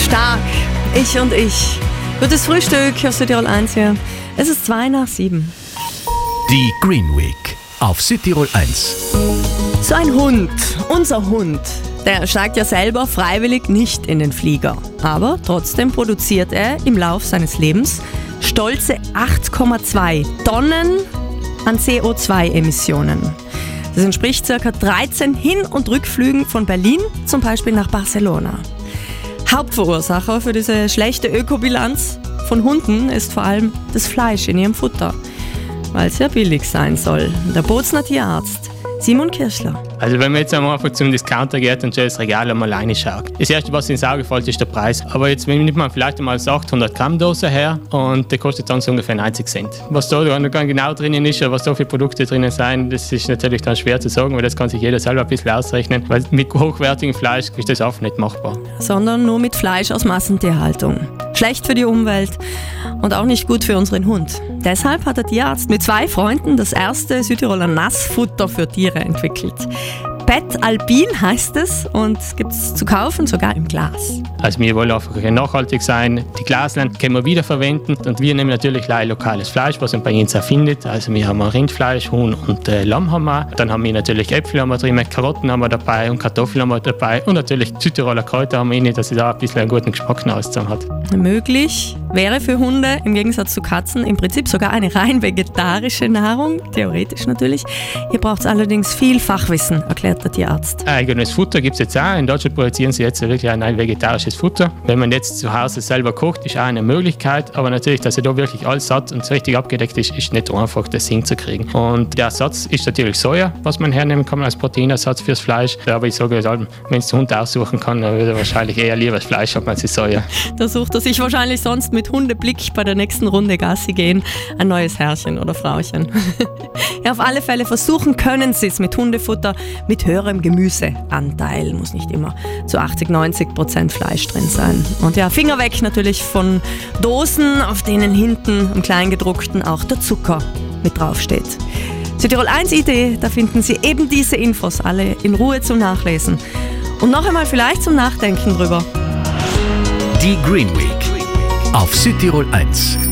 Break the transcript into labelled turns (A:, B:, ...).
A: Stark, ich und ich. Gutes Frühstück auf Südtirol 1 hier. Es ist 7:02.
B: Die Green Week auf Südtirol 1.
A: So ein Hund, unser Hund, der steigt ja selber freiwillig nicht in den Flieger. Aber trotzdem produziert er im Lauf seines Lebens stolze 8,2 Tonnen an CO2-Emissionen. Das entspricht ca. 13 Hin- und Rückflügen von Berlin zum Beispiel nach Barcelona. Hauptverursacher für diese schlechte Ökobilanz von Hunden ist vor allem das Fleisch in ihrem Futter, weil es ja billig sein soll. Der Bozner Tierarzt Simon Kirchler.
C: Also wenn man jetzt einmal einfach zum Discounter geht und schon das Regal einmal reinschaut. Das erste, was ins Auge fällt, ist der Preis. Aber jetzt nimmt man vielleicht einmal eine 800 Gramm Dose her und die kostet dann so ungefähr 90 Cent. Was da ganz genau drinnen ist oder was da für Produkte drinnen sind, das ist natürlich dann schwer zu sagen, weil das kann sich jeder selber ein bisschen ausrechnen, weil mit hochwertigem Fleisch ist das auch nicht machbar.
A: Sondern nur mit Fleisch aus Massentierhaltung. Schlecht für die Umwelt und auch nicht gut für unseren Hund. Deshalb hat der Tierarzt mit 2 Freunden das erste Südtiroler Nassfutter für Tiere entwickelt. Pet Alpin heißt es und gibt es zu kaufen, sogar im Glas.
C: Also wir wollen einfach nachhaltig sein. Die Glaslein können wir wiederverwenden und wir nehmen natürlich lokales Fleisch, was man bei uns auch findet. Also wir haben Rindfleisch, Huhn und Lamm haben wir. Dann haben wir natürlich Äpfel haben wir drin, Karotten haben wir dabei und Kartoffeln haben wir dabei und natürlich Südtiroler Kräuter haben wir rein, dass es auch ein bisschen einen guten Geschmack zusammen hat.
A: Möglich wäre für Hunde im Gegensatz zu Katzen im Prinzip sogar eine rein vegetarische Nahrung, theoretisch natürlich. Hier braucht es allerdings viel Fachwissen, erklärt der Tierarzt.
C: Eigenes Futter gibt es jetzt auch. In Deutschland produzieren sie jetzt wirklich ein vegetarisches Futter. Wenn man jetzt zu Hause selber kocht, ist auch eine Möglichkeit. Aber natürlich, dass er da wirklich alles satt und richtig abgedeckt ist, ist nicht einfach, das hinzukriegen. Und der Ersatz ist natürlich Soja, was man hernehmen kann als Proteinersatz fürs Fleisch. Aber ich sage, wenn es der Hund aussuchen kann, dann würde er wahrscheinlich eher lieber das Fleisch haben als die Soja.
A: Da sucht er sich wahrscheinlich sonst mit Hundeblick bei der nächsten Runde Gassi gehen ein neues Herrchen oder Frauchen. Ja, auf alle Fälle versuchen können sie es mit Hundefutter mit höherem Gemüseanteil. Muss nicht immer zu 80-90% Fleisch drin sein. Und ja, Finger weg natürlich von Dosen, auf denen hinten im Kleingedruckten auch der Zucker mit draufsteht. Südtirol 1 Idee, da finden Sie eben diese Infos alle in Ruhe zum Nachlesen. Und noch einmal vielleicht zum Nachdenken drüber.
B: Die Green Week auf Südtirol 1.